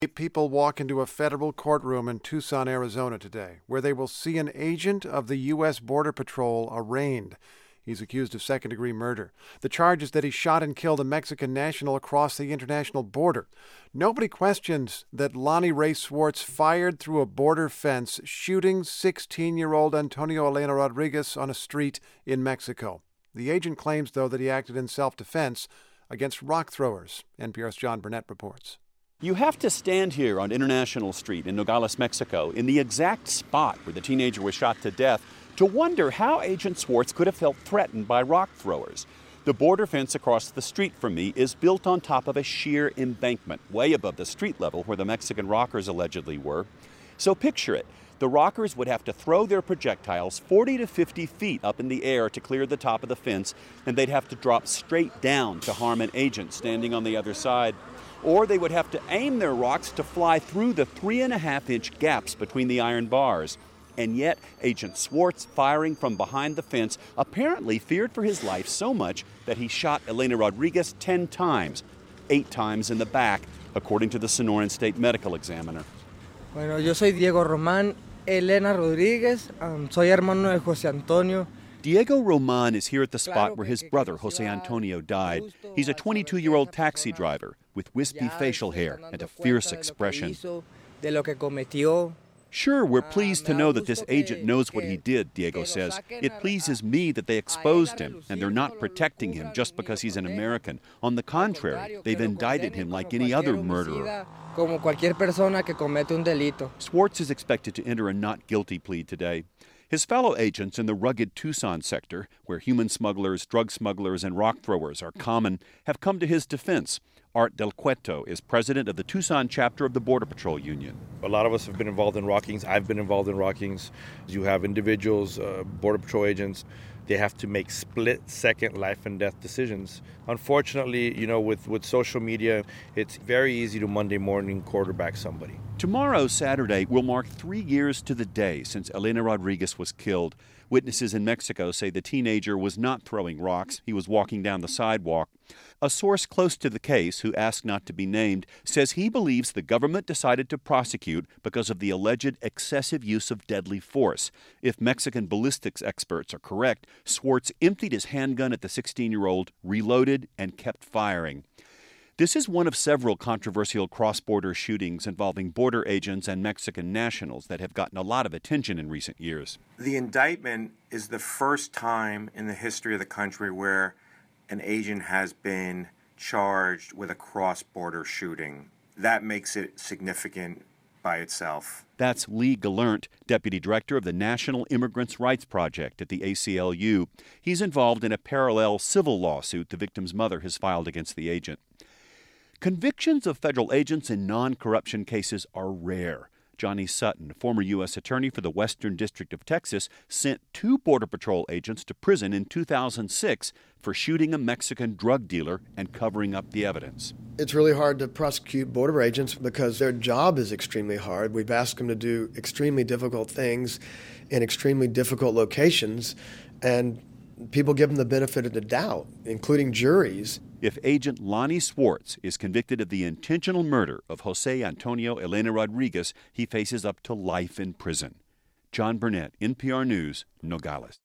People walk into a federal courtroom in Tucson, Arizona today, where they will see an agent of the U.S. Border Patrol arraigned. He's accused of second-degree murder. The charge is that he shot and killed a Mexican national across the international border. Nobody questions that Lonnie Ray Swartz fired through a border fence, shooting 16-year-old Antonio Elena Rodriguez on a street in Mexico. The agent claims, though, that he acted in self-defense against rock throwers. NPR's John Burnett reports. You have to stand here on International Street in Nogales, Mexico, in the exact spot where the teenager was shot to death, to wonder how Agent Swartz could have felt threatened by rock throwers. The border fence across the street from me is built on top of a sheer embankment, way above the street level where the Mexican rockers allegedly were. So picture it. The rockers would have to throw their projectiles 40 to 50 feet up in the air to clear the top of the fence, and they'd have to drop straight down to harm an agent standing on the other side. Or they would have to aim their rocks to fly through the 3.5-inch gaps between the iron bars. And yet, Agent Swartz, firing from behind the fence, apparently feared for his life so much that he shot Elena Rodriguez 10 times, 8 times in the back, according to the Sonoran State Medical Examiner. Bueno, yo soy Diego Román, Elena Rodriguez, soy hermano de José Antonio. Diego Roman is here at the spot where his brother, Jose Antonio, died. He's a 22-year-old taxi driver with wispy facial hair and a fierce expression. Sure, we're pleased to know that this agent knows what he did, Diego says. It pleases me that they exposed him, and they're not protecting him just because he's an American. On the contrary, they've indicted him like any other murderer. Swartz is expected to enter a not guilty plea today. His fellow agents in the rugged Tucson sector, where human smugglers, drug smugglers, and rock throwers are common, have come to his defense. Art Del Cueto is president of the Tucson chapter of the Border Patrol Union. A lot of us have been involved in rockings. I've been involved in rockings. You have individuals, Border Patrol agents, they have to make split-second life-and-death decisions. Unfortunately, with social media, it's very easy to Monday morning quarterback somebody. Tomorrow, Saturday, will mark 3 years to the day since Elena Rodriguez was killed. Witnesses in Mexico say the teenager was not throwing rocks. He was walking down the sidewalk. A source close to the case, who asked not to be named, says he believes the government decided to prosecute because of the alleged excessive use of deadly force. If Mexican ballistics experts are correct, Swartz emptied his handgun at the 16-year-old, reloaded, and kept firing. This is one of several controversial cross-border shootings involving border agents and Mexican nationals that have gotten a lot of attention in recent years. The indictment is the first time in the history of the country where an agent has been charged with a cross-border shooting. That makes it significant by itself. That's Lee Gallant, deputy director of the National Immigrants' Rights Project at the ACLU. He's involved in a parallel civil lawsuit the victim's mother has filed against the agent. Convictions of federal agents in non-corruption cases are rare. Johnny Sutton, former U.S. attorney for the Western District of Texas, sent 2 Border Patrol agents to prison in 2006 for shooting a Mexican drug dealer and covering up the evidence. It's really hard to prosecute border agents because their job is extremely hard. We've asked them to do extremely difficult things in extremely difficult locations, and people give them the benefit of the doubt, including juries. If Agent Lonnie Swartz is convicted of the intentional murder of Jose Antonio Elena Rodriguez, he faces up to life in prison. John Burnett, NPR News, Nogales.